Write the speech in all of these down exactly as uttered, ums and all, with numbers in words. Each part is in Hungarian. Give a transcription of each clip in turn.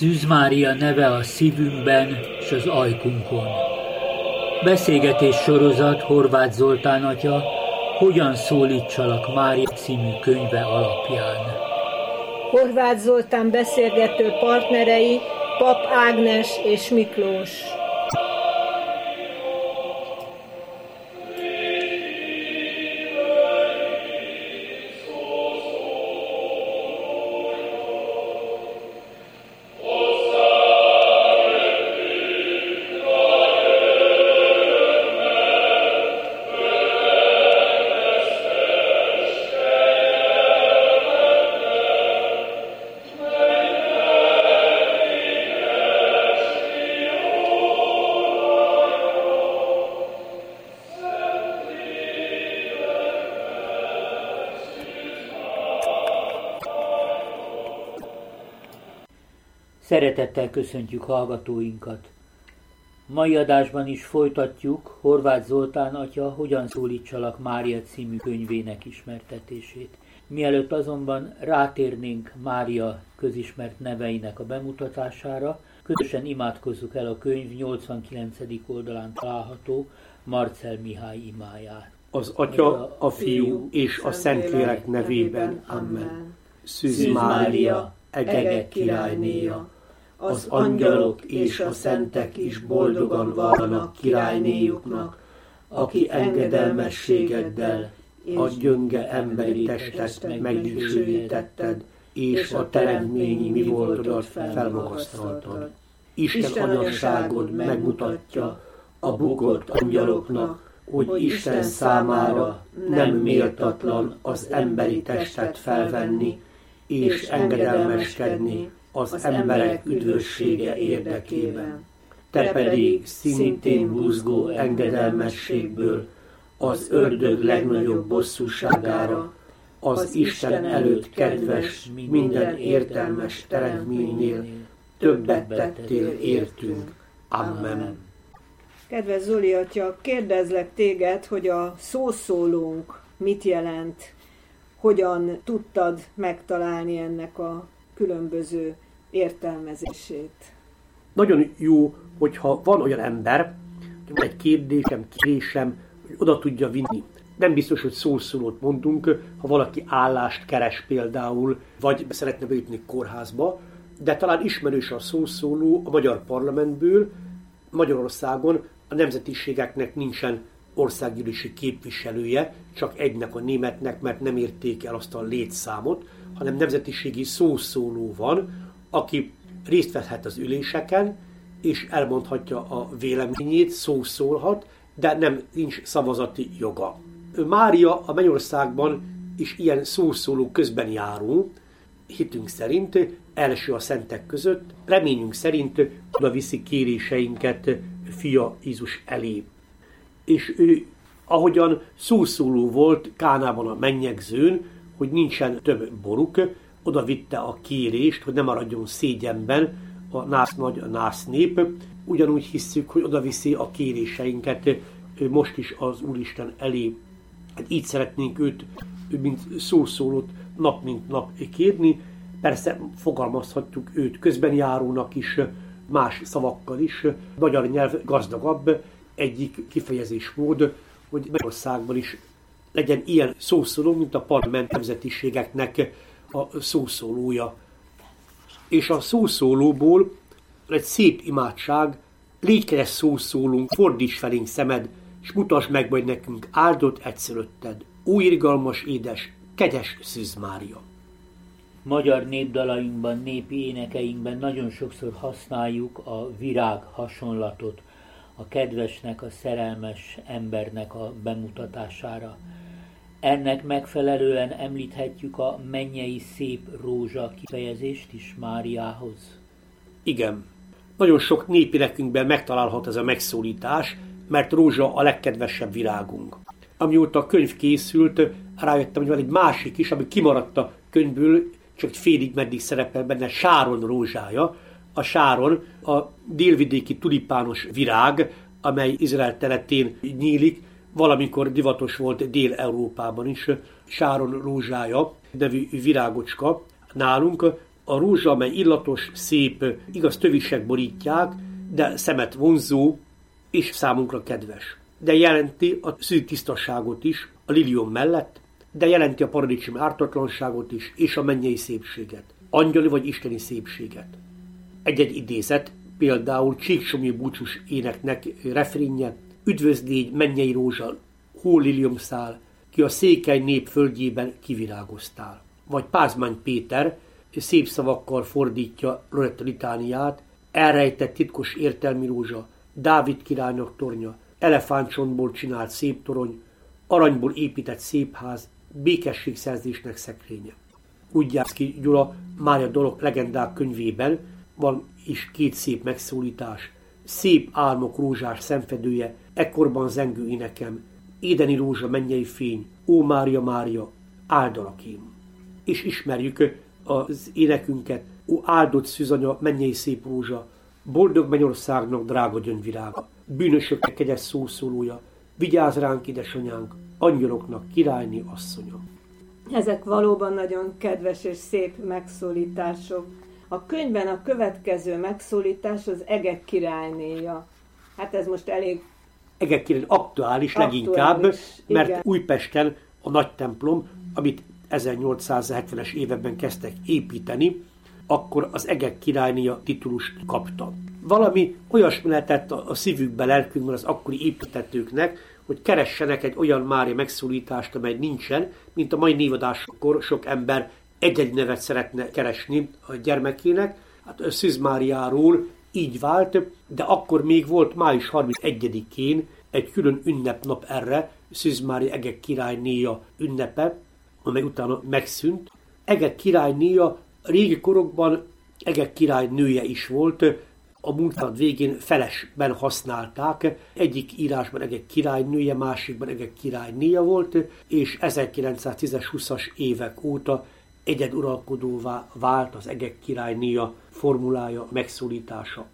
Szűz Mária neve a szívünkben és az ajkunkon. Beszélgetés sorozat Horváth Zoltán atya, Hogyan szólítsalak Mária című könyve alapján. Horváth Zoltán beszélgető partnerei Pap Ágnes és Miklós. Szeretettel köszöntjük hallgatóinkat. Mai adásban is folytatjuk Horváth Zoltán atya Hogyan szólítsalak Mária című könyvének ismertetését. Mielőtt azonban rátérnénk Mária közismert neveinek a bemutatására, közösen imádkozzuk el a könyv nyolcvankilencedik oldalán található Marcel Mihály imáját. Az Atya, a Fiú és a Szentlélek nevében. Amen. Szűz Mária, egek királynéja, az angyalok és a szentek is boldogan vallanak királynéjuknak, aki engedelmességeddel a gyönge emberi testet megdicsőítetted, és a teremtményi mi voltodat felmagasztaltad. Isten anyasságod megmutatja a bukott angyaloknak, hogy Isten számára nem méltatlan az emberi testet felvenni, és engedelmeskedni az emberek üdvössége érdekében. Te pedig szintén buzgó engedelmességből az ördög legnagyobb bosszúságára, az Isten előtt kedves, minden értelmes teremtménynél többet tettél értünk. Amen. Kedves Zoli atya, kérdezlek téged, hogy a szószólónk mit jelent, hogyan tudtad megtalálni ennek a különböző értelmezését? Nagyon jó, hogyha van olyan ember, hogy egy kérdésem, kérésem, hogy oda tudja vinni. Nem biztos, hogy szószólót mondunk, ha valaki állást keres például, vagy szeretne bejutni kórházba, de talán ismerős a szószóló a magyar parlamentből. Magyarországon a nemzetiségeknek nincsen országgyűlési képviselője, csak egynek, a németnek, mert nem érték el azt a létszámot, hanem nemzetiségi szószóló van, aki részt vehet az üléseken, és elmondhatja a véleményét, szószólhat, de nem nincs szavazati joga. Mária a Mennyországban is ilyen szószóló közben járó, hitünk szerint első a szentek között, reményünk szerint oda viszi kéréseinket fia Jézus elé. És ő, ahogyan szószóló volt Kánában a mennyegzőn, hogy nincsen több boruk, oda vitte a kérést, hogy ne maradjon szégyenben a nász nagy a nász nép. Ugyanúgy hisszük, hogy oda viszi a kéréseinket most is az Úristen elé. Hát így szeretnénk őt, mint szószólót nap mint nap kérni. Persze fogalmazhatjuk őt közbenjárónak is, más szavakkal is. Magyar nyelv gazdagabb, egyik kifejezésmód, hogy Magyarországban is legyen ilyen szószóló, mint a parlament nemzetiségeknek a szószólója. És a szószólóból egy szép imádság, légy keres szószólunk, fordíts felénk szemed, és mutasd meg majd nekünk áldott egyszerötted. Ó, irgalmas, édes, kegyes Szűz Mária! Magyar népdalainkban, népi énekeinkben nagyon sokszor használjuk a virág hasonlatot a kedvesnek, a szerelmes embernek a bemutatására. Ennek megfelelően említhetjük a mennyei szép rózsa kifejezést is Máriához. Igen. Nagyon sok népénekünkben megtalálhat ez a megszólítás, mert rózsa a legkedvesebb virágunk. Amióta a könyv készült, rájöttem, hogy van egy másik is, ami kimaradt a könyvből, csak félig meddig szerepel benne, Sáron rózsája. A sáron a délvidéki tulipános virág, amely Izrael területén nyílik, valamikor divatos volt Dél-Európában is, Sáron rózsája nevű virágocska. Nálunk A rózsa, amely illatos, szép, igaz tövisek borítják, de szemet vonzó és számunkra kedves. De jelenti a szűk tisztaságot is a lilium mellett, de jelenti a paradicsom ártatlanságot is, és a mennyei szépséget, angyali vagy isteni szépséget. Egy-egy idézet, például Csíksomlyai búcsús éneknek refrénje: üdvözlégy, mennyei rózsa, hó liliumszál, ki a székely nép földjében kivirágoztál. Vagy Pázmány Péter szép szavakkal fordítja Loretta litániát: elrejtett titkos értelmi rózsa, Dávid királynak tornya, elefántcsontból csinált szép torony, aranyból épített szép ház, békességszerzésnek szekrénye. Udjánszky Gyula Mária Dolog legendák könyvében van is két szép megszólítás: szép álmok rózsás szemfedője, ekkorban zengő énekem, édeni rózsa mennyei fény, ó Mária, Mária, áldalak én. És ismerjük az énekünket: ó áldott szűzanya, mennyei szép rózsa, boldog mennyországnak drága gyöngyvirága, bűnösöknek kegyes szószólója, vigyázz ránk, édesanyánk, angyaloknak királyné asszonya. Ezek valóban nagyon kedves és szép megszólítások. A könyvben a következő megszólítás az Egek királynéja. Hát ez most elég Egek király aktuális, aktuális leginkább, mert igen. Újpesten a nagy templom, amit ezernyolcszázhetvenes években kezdtek építeni, akkor az Egek királynéja titulust kapta. Valami olyasmi lehetett a szívükbe, lelkünkben az akkori építetőknek, hogy keressenek egy olyan Mária megszólítást, amely nincsen, mint a mai névadásokkor sok ember egy-egy nevet szeretne keresni a gyermekének. Hát Szűz Máriáról így vált, de akkor még volt május harmincegyedikén egy külön ünnepnap erre, Szűz Mária Egek királynéja ünnepe, amely utána megszűnt. Egek királynéja régi korokban Egek király nője is volt, a munkát végén felesben használták. Egyik írásban Egek királynője, másikban Egek királynéja volt, és ezerkilencszáztízes, húszas évek óta egyeduralkodóvá vált az Egek királynéja formulája, megszólítása.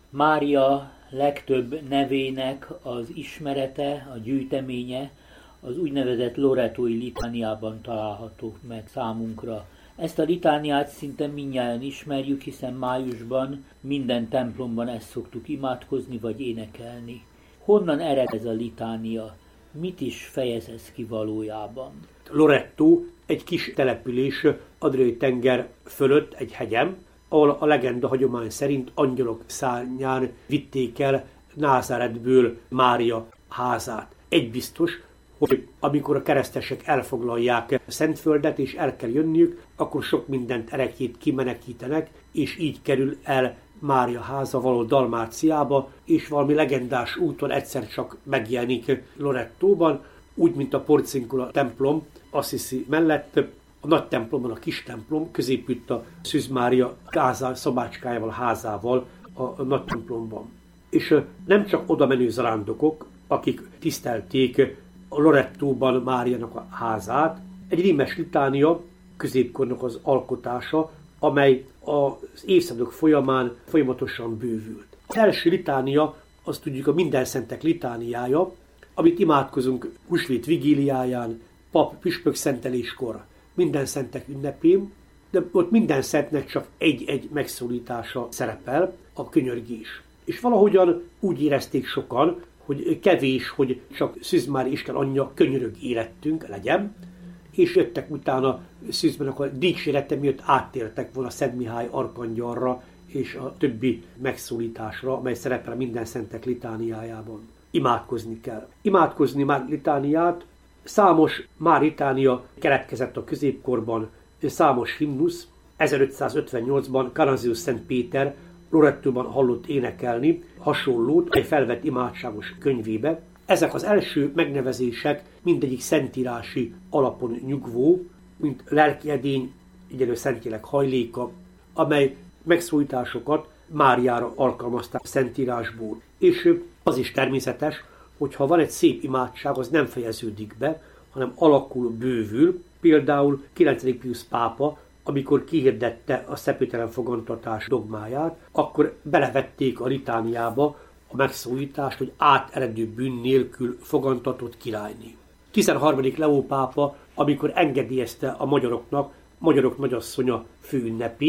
Mária legtöbb nevének az ismerete, a gyűjteménye az úgynevezett loretói litániában található meg számunkra. Ezt a litániát szinte mindnyájan ismerjük, hiszen májusban minden templomban ezt szoktuk imádkozni vagy énekelni. Honnan ered ez a litánia? Mit is fejez ez ki valójában? Loretto egy kis település Adriai tenger fölött, egy hegyen, ahol a legenda hagyomány szerint angyalok szárnyán vitték el Názáretből Mária házát. Egy biztos, hogy amikor a keresztesek elfoglalják Szentföldet és el kell jönniük, akkor sok mindent erekjét kimenekítenek, és így kerül el Mária háza való Dalmáciába, és valami legendás úton egyszer csak megjelenik Lorettóban, úgy, mint a Porciuncula templom Assisi mellett, a nagy templomban a kis templom, középütt a Szűz Mária házá, szobácskájával, házával a nagy templomban. És nem csak oda menő zarándokok, akik tisztelték a Lorettóban Máriának a házát, egy rímes litánia, középkornak az alkotása, amely az évszázadok folyamán folyamatosan bővült. Az első litánia, azt tudjuk, a Minden Szentek litániája, amit imádkozunk húsvét vigíliáján, pap püspök szenteléskor, Minden Szentek ünnepén, de ott minden szentnek csak egy-egy megszólítása szerepel, a könyörgés. És valahogyan úgy érezték sokan, hogy kevés, hogy csak Szűz Mária Isten anyja könyörög érettünk legyen, és jöttek utána Szűz Máriának a dicsérete, miatt áttértek volna Szent Mihály arkangyalra és a többi megszólításra, amely szerepel a Minden Szentek litániájában. Imádkozni kell. Imádkozni már litániát, számos már litánia keletkezett a középkorban, számos himnusz, ezerötszázötvennyolcban Canisius Szent Péter Lorettóban hallott énekelni hasonlót egy felvett imádságos könyvébe. Ezek az első megnevezések mindegyik szentírási alapon nyugvó, mint lelki edény, egyenlő Szentlélek hajléka, amely megszólításokat Máriára alkalmazták szentírásból. És az is természetes, hogy ha van egy szép imádság, az nem fejeződik be, hanem alakul, bővül. Például kilencedik Piusz pápa, amikor kihirdette a szepőtelen fogantatás dogmáját, akkor belevették a litániába a megszólítást, hogy áteredő bűn nélkül fogantatott királyné. tizenharmadik Leó pápa, amikor engedélyezte a magyaroknak, magyarok nagyasszonya főünnepét,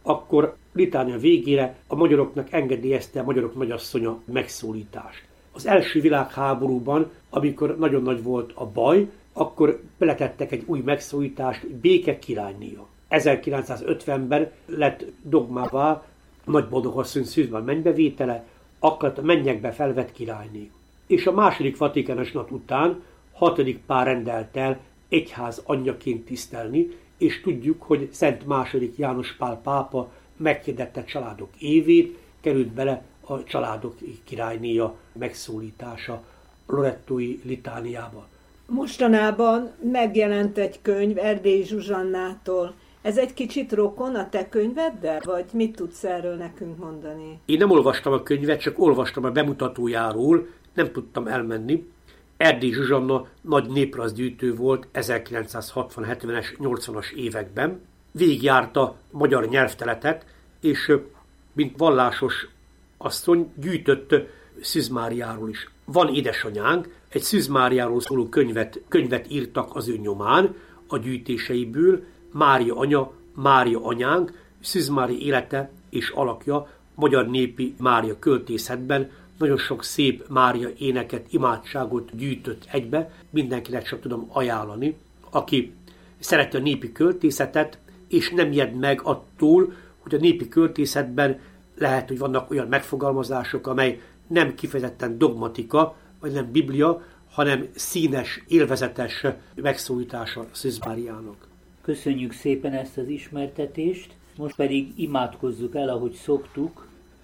akkor litánia végére a magyaroknak engedélyezte a magyarok nagyasszonya megszólítást. Az első világháborúban, amikor nagyon nagy volt a baj, akkor beletettek egy új megszólítást, béke királynéja. ezerkilencszázötvenben lett dogmává Nagy Boldogasszony Szűzmár mennybevétele, akkor a mennyekbe felvett királyné. És a második vatikános nap után hatodik pár rendelt el egyház anyjaként tisztelni, és tudjuk, hogy Szent második János Pál pápa meghirdette családok évét, került bele a családok királynéja megszólítása Lorettói litániába. Mostanában megjelent egy könyv Erdélyi Zsuzsannától. Ez egy kicsit rokon a te könyveddel, vagy mit tudsz erről nekünk mondani? Én nem olvastam a könyvet, csak olvastam a bemutatójáról, nem tudtam elmenni. Erdélyi Zsuzsanna nagy néprajzgyűjtő volt ezerkilencszázhatvan-hetvenes, nyolcvanas években. Végigjárta a magyar nyelvteletet, és mint vallásos asszony gyűjtött Szűz Máriáról is. Van édesanyánk, egy Szűz Máriáról szóló könyvet, könyvet írtak az ő nyomán, a gyűjtéseiből, Mária anya, Mária anyánk, Szűz Mária élete és alakja magyar népi Mária költészetben, nagyon sok szép Mária éneket, imádságot gyűjtött egybe, mindenkinek csak tudom ajánlani, aki szereti a népi költészetet, és nem ijed meg attól, hogy a népi költészetben lehet, hogy vannak olyan megfogalmazások, amely nem kifejezetten dogmatika, vagy nem Biblia, hanem színes, élvezetes megszólítása Szűz Máriának. Köszönjük szépen ezt az ismertetést, most pedig imádkozzuk el, ahogy szoktuk,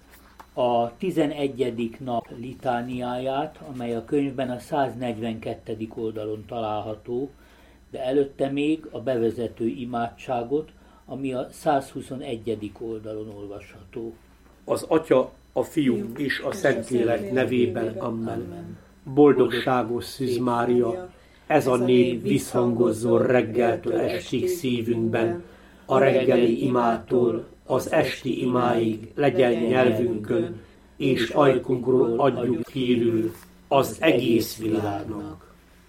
a tizenegyedik nap litániáját, amely a könyvben a száznegyvenkettedik oldalon található, de előtte még a bevezető imádságot, ami a százhuszonegyedik oldalon olvasható. Az Atya, a Fiú és a Szentlélek nevében, amen. Boldogságos Szűz Mária, ez a név visszhangozzon reggeltől estig szívünkben, a reggeli imától az esti imáig legyen nyelvünkön, és ajkunkról adjuk hírül az egész világnak.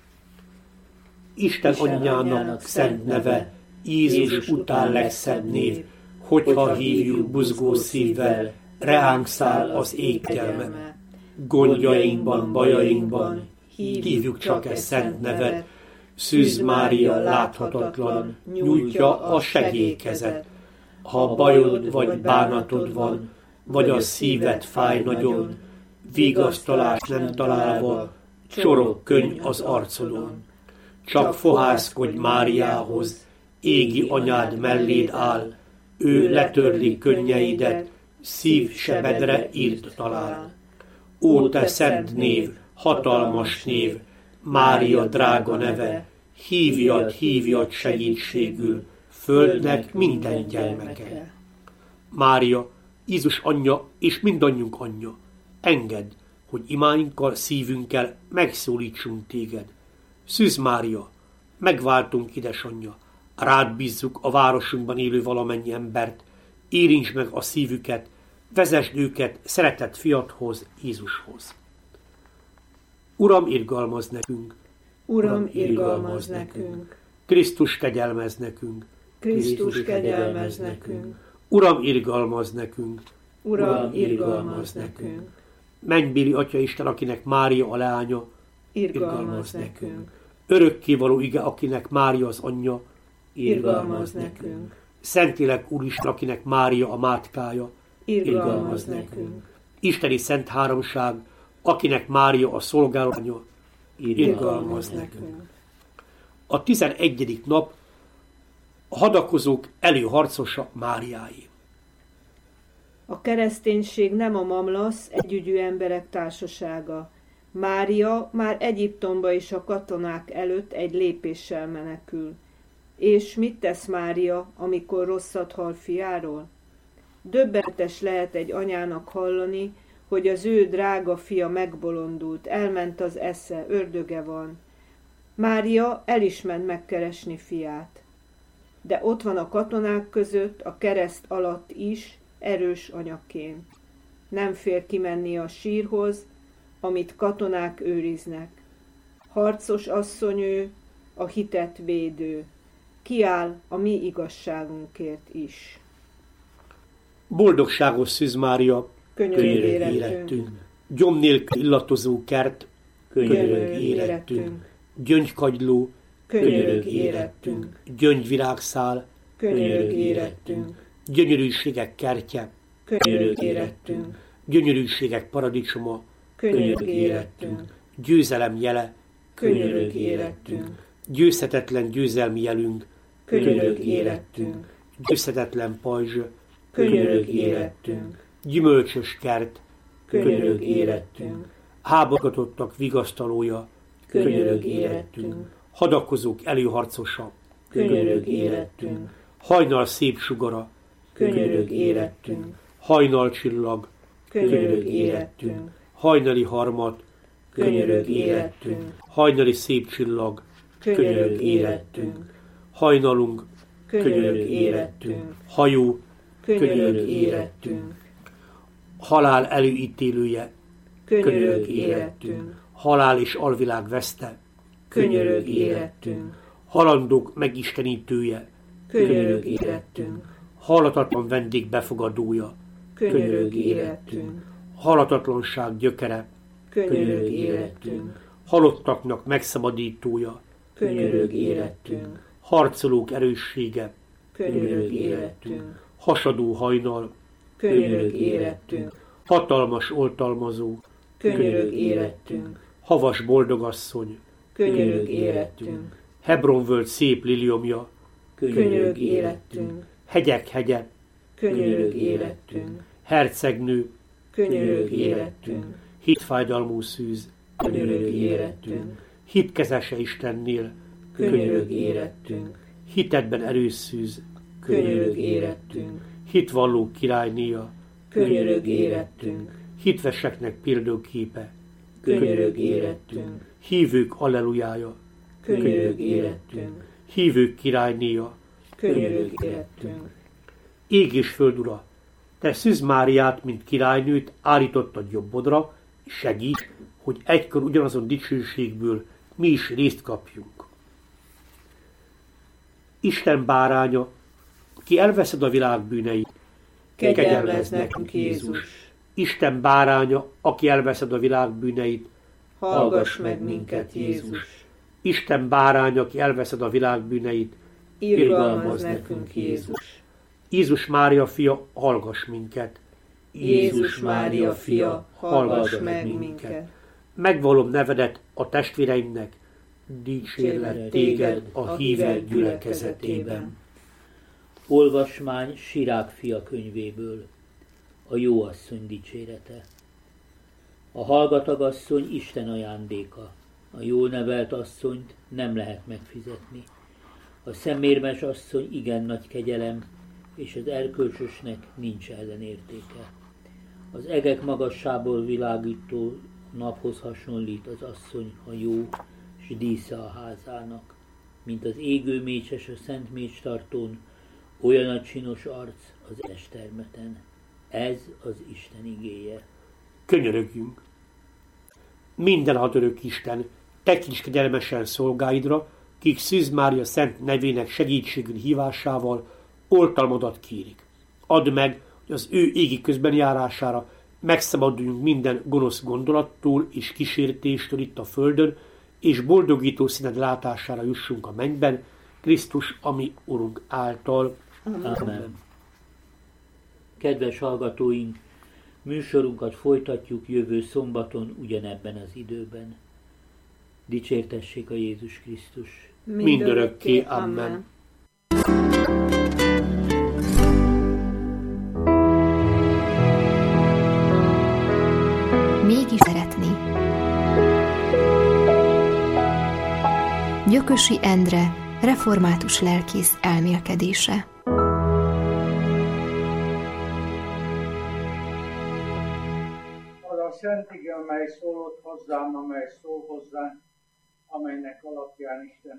Isten anyjának szent neve, Jézus után legszebb név, hogyha hívjuk buzgó szívvel, reánk száll az éggyerme. Gondjainkban, bajainkban hívjuk csak e szent nevet, Szűz Mária láthatatlan nyújtja a segélykezet. Ha bajod vagy bánatod van, vagy a szíved fáj nagyon, vigasztalást nem találva, csorog könny az arcodon. Csak fohászkodj Máriához, égi anyád melléd áll, ő letörli könnyeidet, szívsebedre írt talál. Ó, te szent név, hatalmas név, Mária drága neve, hívjad, hívjad segítségül, földnek minden gyermeke. Mária, Jézus anyja és mindannyiunk anyja, engedd, hogy imáinkkal, szívünkkel megszólítsunk téged. Szűz Mária, megváltunk, édesanyja, rád bízzuk a városunkban élő valamennyi embert, érints meg a szívüket, vezesd őket szeretett fiadhoz, Jézushoz. Uram, irgalmazz nekünk! Uram, irgalmazz nekünk! Krisztus, kegyelmezz nekünk! Krisztus, kegyelmezz nekünk! Uram, irgalmazz nekünk! Uram, irgalmazz nekünk! Mennybéli Atya Isten, akinek Mária a leánya, irgalmazz nekünk! Örökkévaló ige, akinek Mária az anyja, irgalmazz nekünk! Szentlélek Úristen, akinek Mária a mátkája, irgalmazz nekünk! Isteni Szent Háromság, akinek Mária a szolgálánya, irgalmazz nekünk! A tizenegyedik nap a hadakozók előharcosa Máriáé. A kereszténység nem a mamlasz, együgyű emberek társasága. Mária már Egyiptomba is a katonák előtt egy lépéssel menekül. És mit tesz Mária, amikor rosszat hall fiáról? Döbbenetes lehet egy anyának hallani, hogy az ő drága fia megbolondult, elment az esze, ördöge van. Mária el is ment megkeresni fiát. De ott van a katonák között, a kereszt alatt is, erős anyaként. Nem fér kimenni a sírhoz, amit katonák őriznek. Harcos asszony ő, a hitet védő. Kiáll a mi igazságunkért is. Boldogságos Szűz Mária, könyörög érettünk. Gyom nélkül illatozó kert, könyörög érettünk. Gyöngykagyló, könyörög érettünk. gyöngyvirágszál, könyörög érettünk. gyönyörűségek kertje, könyörög érettünk. gyönyörűségek paradicsoma, könyörög érettünk. győzelem jele, könyörög érettünk. győzhetetlen győzelmi jelünk, könyörög érettünk. győzhetetlen pajzs, könyörög érettünk. gyümölcsös kert, könyörög érettünk. háborgatottak vigasztalója, könyörög érettünk. hadakozók előharcosa, könyörög érettünk. hajnal szép sugara, könyörög érettünk. hajnal csillag, könyörög érettünk. hajnali harmat, könyörög érettünk. hajnali szép csillag, könyörög érettünk. hajnalunk, könyörög érettünk. hajó, könyörög érettünk. halál előítélője, könyörög érettünk. halál és alvilág veszte, könyörög érettünk. halandók megistenítője, könyörög érettünk. halatatlan vendég befogadója, könyörög érettünk. halatatlanság gyökere, könyörög érettünk. halottaknak megszabadítója, könyörög érettünk. harcolók erőssége, könyörög érettünk. hasadó hajnal, könyörög érettünk. hatalmas oltalmazó, könyörög érettünk. havas boldogasszony, könyörög érettünk. Hebronvölgy szép liliomja, könyörög érettünk. hegyek hegye, könyörög érettünk. hercegnő, könyörög érettünk. hitfájdalmú szűz, könyörög érettünk. hitkezese Istennél, könyörög érettünk. hitedben erős szűz, könyörög érettünk. hitvalló királynéja, könyörög érettünk. hitveseknek példóképe, könyörög érettünk. hívők allelujája, könyörög érettünk. hívők királynéja, könyörög érettünk. ég és föld ura, te Szűz Máriát, mint királynőt állítottad jobbodra, és segíts, hogy egykor ugyanazon dicsőségből mi is részt kapjunk. Isten báránya, ki elveszed a világ bűneit, Kegyelmezz nekünk, Jézus! Isten báránya, aki elveszed a világ bűneit, Hallgass meg minket, Jézus! Isten báránya, aki elveszed a világ bűneit, Irgalmazz nekünk, Jézus! Jézus Mária fia, hallgass minket! Jézus Mária fia, hallgass meg minket! Megvalom nevedet a testvéreimnek, dicsérlek téged a hívek gyülekezetében. Olvasmány Sirák fia könyvéből. A jóasszony dicsérete. A hallgatag asszony Isten ajándéka. A jól nevelt asszonyt nem lehet megfizetni. A szemérmes asszony igen nagy kegyelem, és az erkölcsösnek nincs ellenértéke. Az egek magassából világító naphoz hasonlít az asszony a jó, s dísze a házának. Mint az égő mécses a szent mécstartón, olyan a csinos arc az estermeten. Ez az Isten igéje. Könyörögjünk! Minden hadörök Isten, tekints kegyelmesen szolgáidra, kik Szűz Mária szent nevének segítségül hívásával oltalmadat kérik. Add meg, hogy az ő égi közbenjárására megszabaduljunk minden gonosz gondolattól és kísértéstől itt a földön, és boldogító színed látására jussunk a mennyben, Krisztus, ami Urunk által. Amen. Amen. Kedves hallgatóink, műsorunkat folytatjuk jövő szombaton ugyanebben az időben. Dicsértessék a Jézus Krisztus. Mindörökké. Amen. Mégis szeretni. Gyökösi Endre, református lelkész elmélkedése. Az a szent ige, amely szólott hozzám, amely szól hozzánk, amelynek alapján Isten